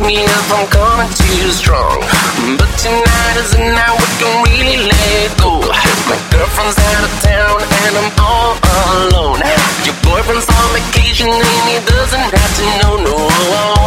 me if I'm coming too strong. But tonight is the night we can really let go. My girlfriend's out of town and I'm all alone. Your boyfriend's on vacation and he doesn't have to know, no.